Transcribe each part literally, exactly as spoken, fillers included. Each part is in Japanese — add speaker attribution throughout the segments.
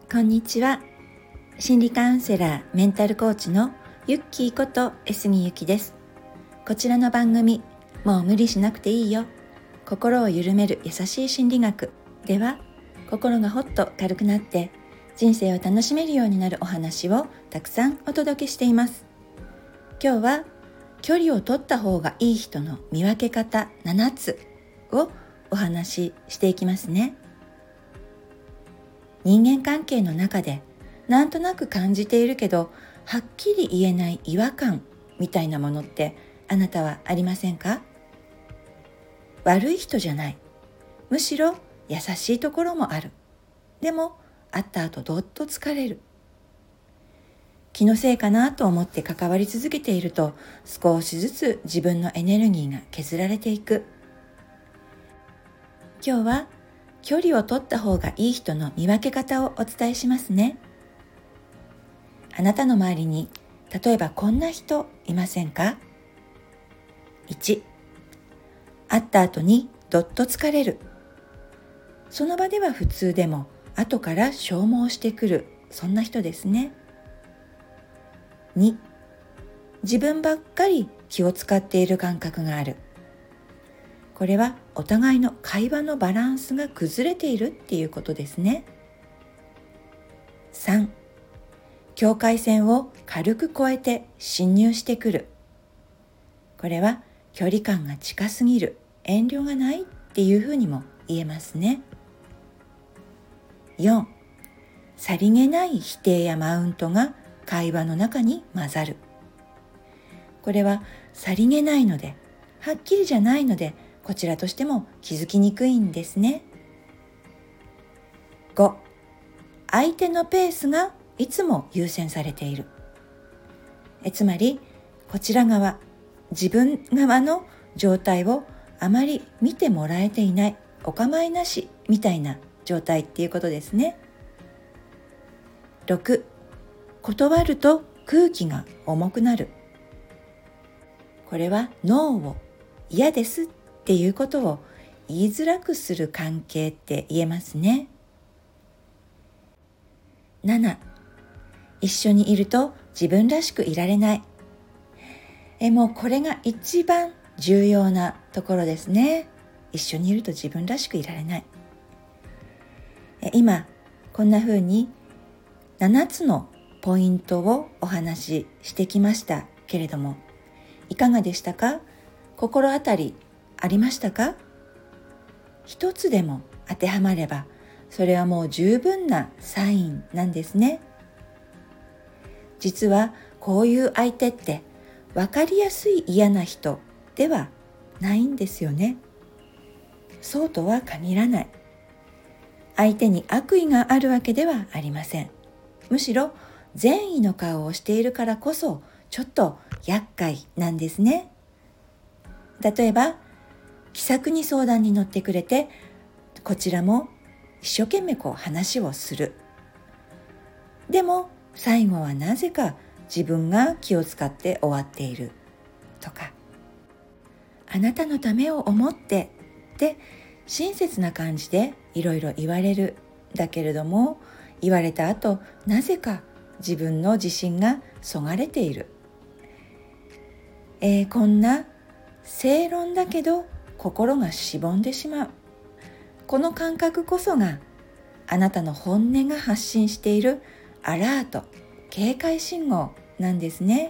Speaker 1: こんにちは。心理カウンセラー、メンタルコーチのユッキーこと江杉ゆきです。こちらの番組、もう無理しなくていいよ、心を緩める優しい心理学では、心がほっと軽くなって人生を楽しめるようになるお話をたくさんお届けしています。今日は距離を取った方がいい人の見分け方ななつをお話ししていきますね。人間関係の中でなんとなく感じているけどはっきり言えない違和感みたいなものってあなたはありませんか？悪い人じゃない、むしろ優しいところもある、でも会った後どっと疲れる、気のせいかなと思って関わり続けていると少しずつ自分のエネルギーが削られていく。今日は距離を取った方がいい人の見分け方をお伝えしますね。あなたの周りに例えばこんな人いませんか？いち、会った後にどっと疲れる。その場では普通でも後から消耗してくる、そんな人ですね。に、自分ばっかり気を使っている感覚がある。これはお互いの会話のバランスが崩れているっていうことですね。さん、境界線を軽く越えて侵入してくる。これは距離感が近すぎる、遠慮がないっていうふうにも言えますね。よん、さりげない否定やマウントが会話の中に混ざる。これはさりげないので、はっきりじゃないので、こちらとしても気づきにくいんですね。ご、相手のペースがいつも優先されている。えつまりこちら側、自分側の状態をあまり見てもらえていない、お構いなしみたいな状態っていうことですね。ろく、断ると空気が重くなる。これはノーを嫌ですっていうことを言いづらくする関係って言えますね。なな、一緒にいると自分らしくいられない。えもうこれが一番重要なところですね。一緒にいると自分らしくいられない。え今こんな風にななつのポイントをお話ししてきましたけれども、いかがでしたか？心当たりありましたか？一つでも当てはまれば、それはもう十分なサインなんですね。実はこういう相手って分かりやすい嫌な人ではないんですよね。そうとは限らない。相手に悪意があるわけではありません。むしろ善意の顔をしているからこそちょっと厄介なんですね。例えば気さくに相談に乗ってくれて、こちらも一生懸命こう話をする。でも最後はなぜか自分が気を使って終わっているとか、あなたのためを思ってって親切な感じでいろいろ言われる。だけれども言われた後、なぜか自分の自信がそがれている。えー、こんな正論だけど心がしぼんでしまう、この感覚こそがあなたの本音が発信しているアラート、警戒信号なんですね。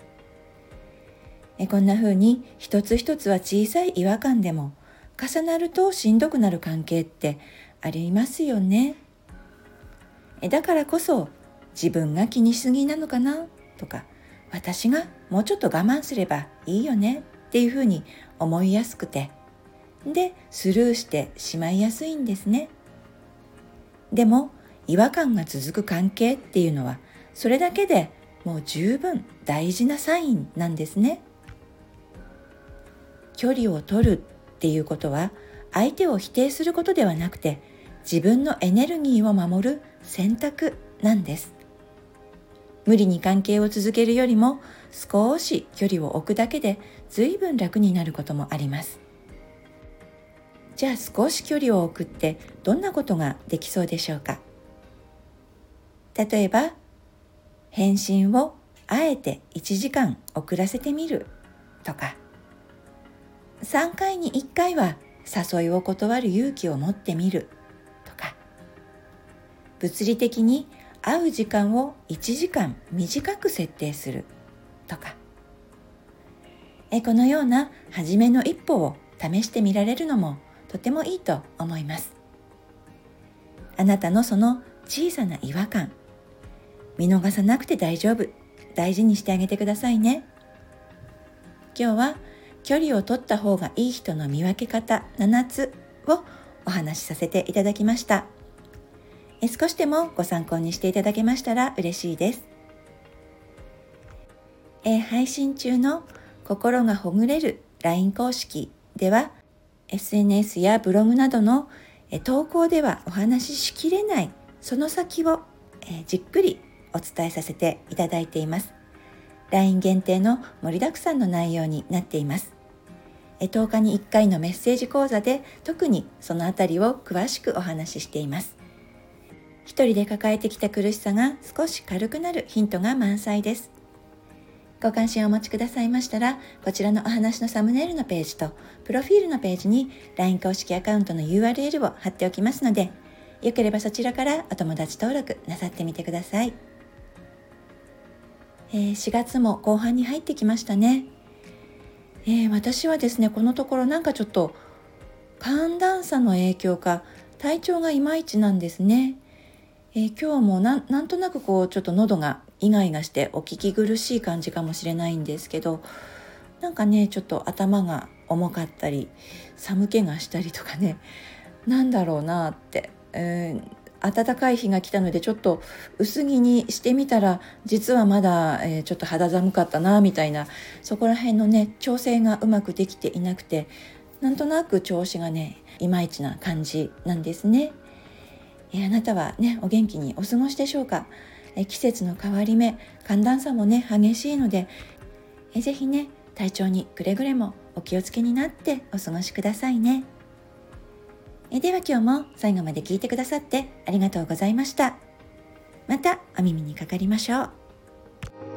Speaker 1: えこんな風に一つ一つは小さい違和感でも重なるとしんどくなる関係ってありますよね。えだからこそ自分が気にしすぎなのかなとか、私がもうちょっと我慢すればいいよねっていう風に思いやすくて、でスルーしてしまいやすいんですね。でも違和感が続く関係っていうのはそれだけでもう十分大事なサインなんですね。距離を取るっていうことは相手を否定することではなくて、自分のエネルギーを守る選択なんです。無理に関係を続けるよりも少し距離を置くだけで随分楽になることもあります。じゃあ少し距離を置くってどんなことができそうでしょうか？ 例えば返信をあえていちじかん遅らせてみるとか、さんかいにいっかいは誘いを断る勇気を持ってみるとか、物理的に会う時間をいちじかん短く設定するとか、えこのような初めの一歩を試してみられるのもとてもいいと思います。あなたのその小さな違和感、見逃さなくて大丈夫、大事にしてあげてくださいね。今日は距離を取った方がいい人の見分け方ななつをお話しさせていただきました。え少しでもご参考にしていただけましたら嬉しいです。え配信中の心がほぐれる ライン 公式では エスエヌエス やブログなどの投稿ではお話ししきれないその先をじっくりお伝えさせていただいています。 ライン 限定の盛りだくさんの内容になっています。とおかにいっかいのメッセージ講座で特にそのあたりを詳しくお話ししています。一人で抱えてきた苦しさが少し軽くなるヒントが満載です。ご関心をお持ちくださいましたら、こちらのお話のサムネイルのページとプロフィールのページに ライン 公式アカウントの ユーアールエル を貼っておきますので、よければそちらからお友達登録なさってみてください。えー、しがつも後半に入ってきましたね。えー、私はですね、このところなんかちょっと寒暖差の影響か体調がいまいちなんですね。えー、今日もな ん, なんとなくこうちょっと喉がイガイガしてお聞き苦しい感じかもしれないんですけど、なんかねちょっと頭が重かったり寒気がしたりとかね、なんだろうなって、えー、暖かい日が来たのでちょっと薄着にしてみたら実はまだ、えー、ちょっと肌寒かったなみたいな、そこら辺のね調整がうまくできていなくて、なんとなく調子がねいまいちな感じなんですね。えー、あなたはねお元気にお過ごしでしょうか。えー、季節の変わり目、寒暖差もね激しいので、えー、ぜひね体調にくれぐれもお気をつけになってお過ごしくださいね。えでは今日も最後まで聞いてくださってありがとうございました。またお耳にかかりましょう。